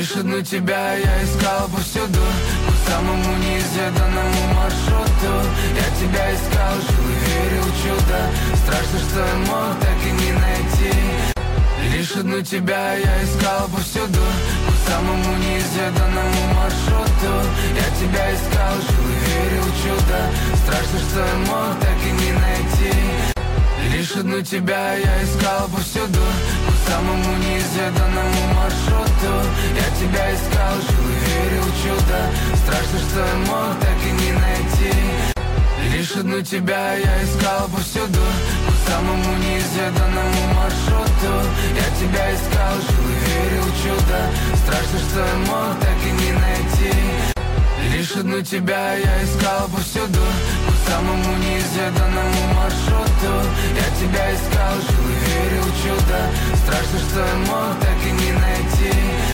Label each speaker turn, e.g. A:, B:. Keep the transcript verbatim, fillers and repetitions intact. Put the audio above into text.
A: Лишь одну тебя я искал повсюду, по самому неизведанному маршруту. Я тебя искал, жил и верил в чудо. Страшно, что я мог так и не найти. Лишь одну тебя я искал повсюду, по самому неизведанному маршруту. Я тебя искал, жил и верил в чудо. Страшно, что я мог так и не найти. Лишь одну тебя я искал повсюду, по самому неизведанному маршруту. Я тебя искал, жил и верил в чудо. Страшно, что я мог так и не найти. Лишь одну тебя я искал повсюду, по самому неизведанному маршруту. Я тебя искал, жил и верил в чудо. Страшно, что я мог так и не найти. Лишь одну тебя я искал повсюду, по самому неизведанному маршруту. Я тебя искал, жил и верил в чудо. Страшно, что я мог так и не найти.